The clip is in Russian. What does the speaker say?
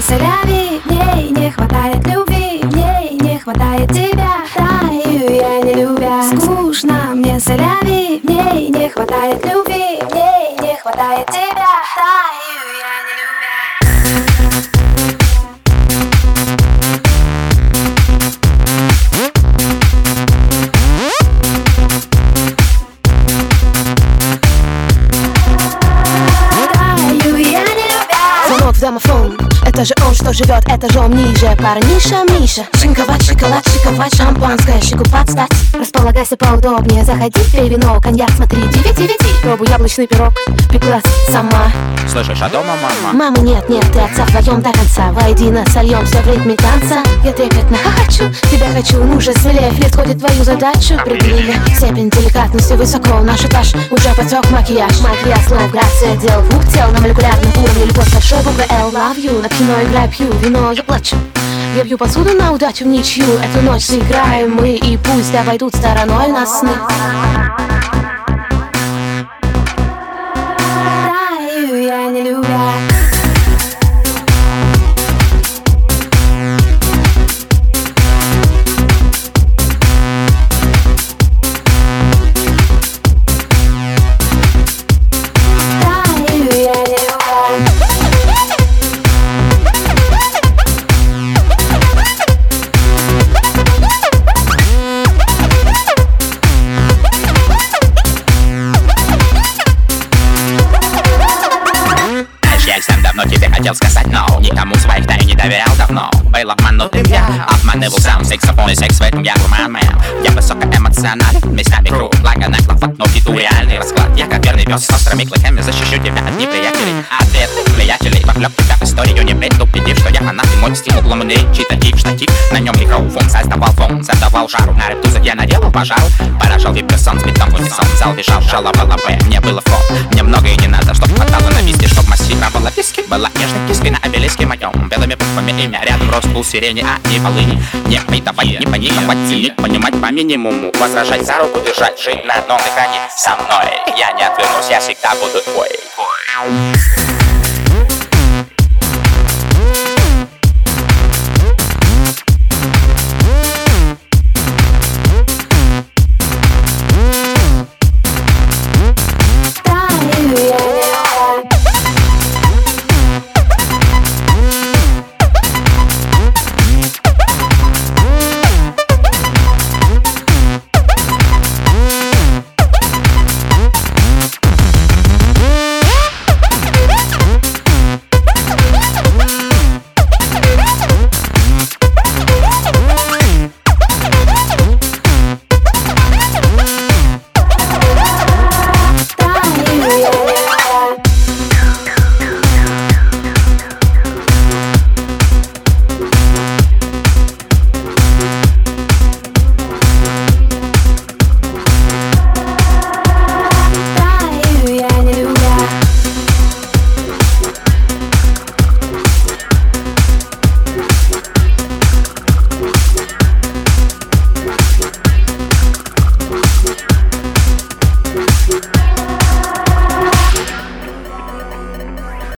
соляви, в ней не хватает любви, в ней не хватает тебя. Таю я не любя. Скучно мне соляви, в ней не хватает любви, в ней не хватает тебя. Таю я не любя. Звонок в домофон, это же он, что живет этажом ниже. Парниша, Миша, шинковать, шоколад, шиковать, шампанское, щеку подстать. Располагайся поудобнее, заходи, пей вино, коньяк, смотри, DVD. Пробуй яблочный пирог, пеклась сама. Слышишь, а дома мама? Мамы нет, ты отца вдвоем до конца. Воедино сольем все в ритме танца. Я трепетно хохочу, тебя хочу, ну же смелее. Флирт входит в твою задачу. Определили степень деликатности высоко. Наш этаж уже потек макияж. Магия слов, грация дел, двух тел на молекулярном уровне. Любовь большой буквы L, love you. На кино играю, пью вино, я плачу. Я бью посуду на удачу в ничью. Эту ночь сыграем мы, и пусть обойдут стороной нас сны. Таю я не любя. Давно тебе хотел сказать no. Никому своих тайн не доверял давно. Был обманутым я, обманывал сам. Сексофон и секс, в этом я гурман-мен. Я высокоэмоционален, местами круг. Благо наклад, но веду реальный расклад. Я как верный пес с острыми клыками защищу тебя от неприятелей. Ответ влиятелей повлек тебя в историю, не предупредив, что я фанат и мой стил ломаный. Читатив, штатив, на нем микрофон. Создавал фон, задавал жару. На рептузах я наделал пожару. Поражал вип-персон, с битом в унисон. Зал бежал, шаловала Б, мне было фон. Мне многое не надо, чтоб хватало на виски, чтоб массировала писки. Была нежной киской на обелиске моем. Белыми буквами имя, рядом рост пул сирени, а не полыни. Не придавать, не паниковать, ценить, понимать по минимуму. Возражать, за руку держать, жить на одном дыхании со мной. Я не отвернусь, я всегда буду твой.